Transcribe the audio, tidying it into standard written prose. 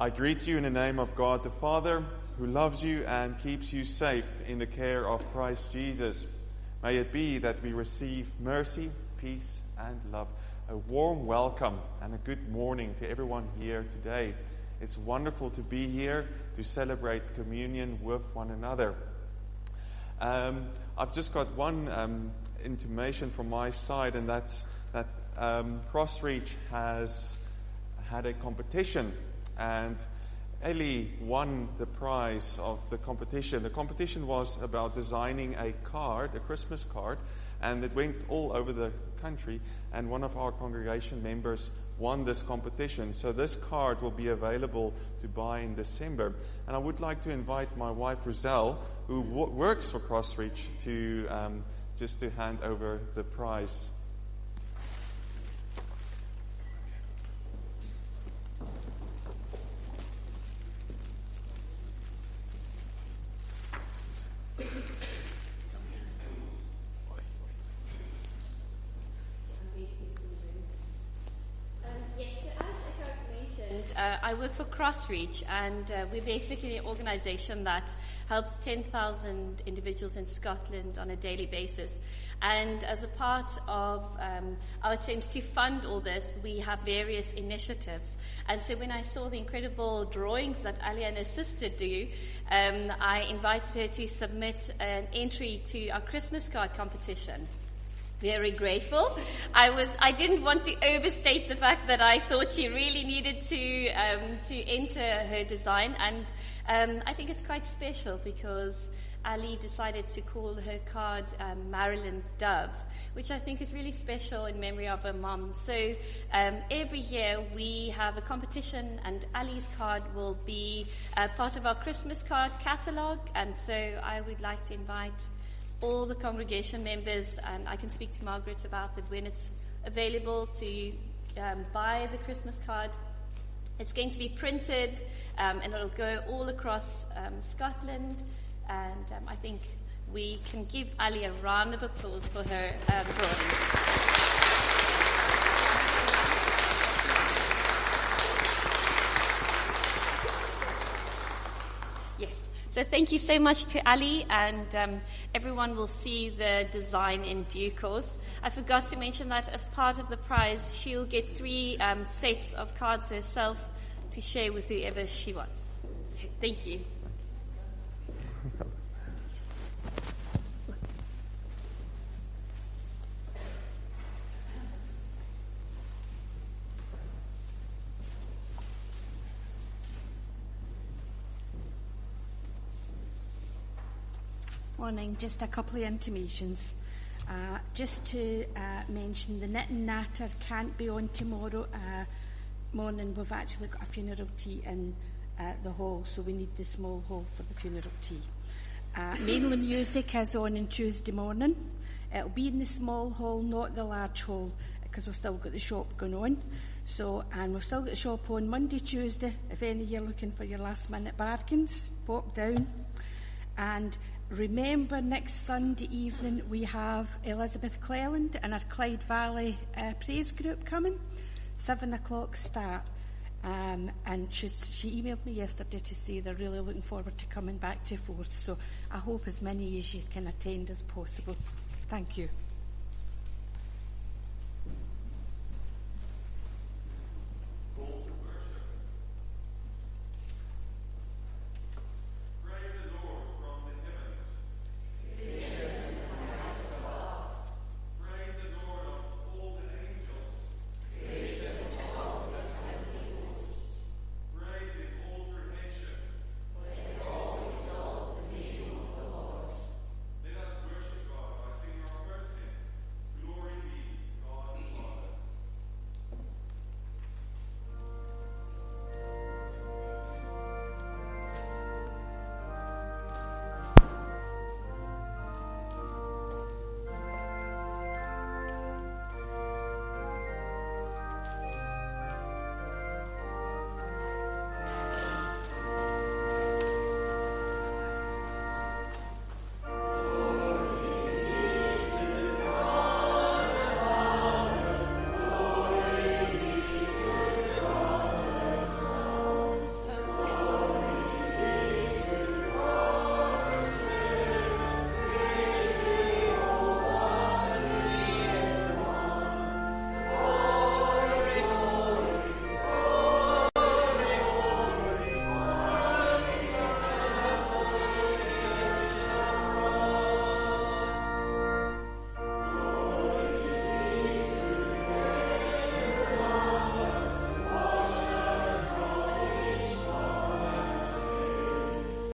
I greet you in the name of God the Father, who loves you and keeps you safe in the care of Christ Jesus. May it be that we receive mercy, peace, and love. A warm welcome and a good morning to everyone here today. It's wonderful to be here to celebrate communion with one another. I've just got one intimation from my side, and that's that Crossreach has had a competition, and Ellie won the prize of the competition. The competition was about designing a card, a Christmas card, and it went all over the country, and one of our congregation members won this competition. So this card will be available to buy in December. And I would like to invite my wife, Roselle, who works for Crossreach, to just to hand over the prize. I work for Crossreach, and we're basically an organisation that helps 10,000 individuals in Scotland on a daily basis. And as a part of our attempts to fund all this, we have various initiatives. And so when I saw the incredible drawings that Ali and her sister do, I invited her to submit an entry to our Christmas card competition. Very grateful. I didn't want to overstate the fact that I thought she really needed to enter her design, and I think it's quite special because Ali decided to call her card Marilyn's Dove, which I think is really special in memory of her mum. So every year we have a competition, and Ali's card will be part of our Christmas card catalogue, and so I would like to invite all the congregation members, and I can speak to Margaret about it when it's available, to buy the Christmas card. It's going to be printed, and it'll go all across Scotland, and I think we can give Ali a round of applause for her drawing. Yes. So thank you so much to Ali, and everyone will see the design in due course. I forgot to mention that as part of the prize, she'll get 3 sets of cards herself to share with whoever she wants. Thank you. Morning, just a couple of intimations. Just to mention, the Knit and Natter can't be on tomorrow morning. We've actually got a funeral tea in the hall, so we need the small hall for the funeral tea. Mainly music is on Tuesday morning. It'll be in the small hall, not the large hall, because we've still got the shop going on. So, and we've still got the shop on Monday, Tuesday. If any of you are looking for your last minute bargains, pop down. And remember, next Sunday evening we have Elizabeth Cleland and our Clyde Valley praise group coming, 7:00 start. And she emailed me yesterday to say they're really looking forward to coming back to Forth. So I hope as many as you can attend as possible. Thank you.